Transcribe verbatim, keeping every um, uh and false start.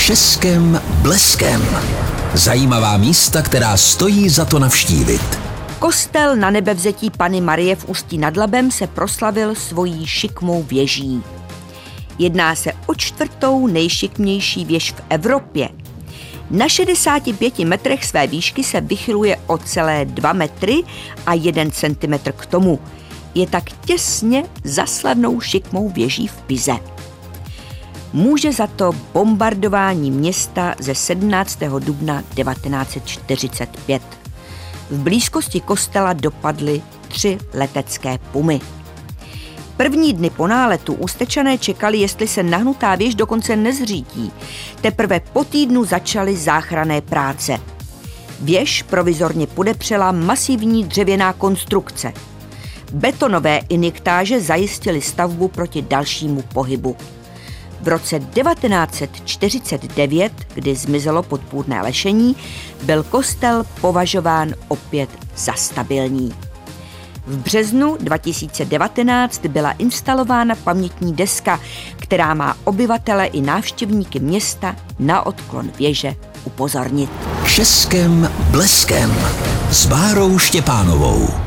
Křeskem bleskem. Zajímavá místa, která stojí za to navštívit. Kostel Na Nebevzetí Panny Marie v Ústí nad Labem se proslavil svojí šikmou věží. Jedná se o čtvrtou nejšikmější věž v Evropě. Na šedesáti pěti metrech své výšky se vychyluje o celé dva metry a jeden centimetr k tomu. Je tak těsně za slavnou šikmou věží v Pize. Může za to bombardování města ze sedmnáctého dubna devatenáct set čtyřicet pět. V blízkosti kostela dopadly tři letecké pumy. První dny po náletu Ústečané čekali, jestli se nahnutá věž dokonce nezřítí. Teprve po týdnu začaly záchranné práce. Věž provizorně podepřela masivní dřevěná konstrukce. Betonové injektáže zajistily stavbu proti dalšímu pohybu. V roce devatenáct set čtyřicet devět, kdy zmizelo podpůrné lešení, byl kostel považován opět za stabilní. V březnu dva tisíce devatenáct byla instalována pamětní deska, která má obyvatele i návštěvníky města na odklon věže upozornit. Křeskem bleskem s Bárou Štěpánovou.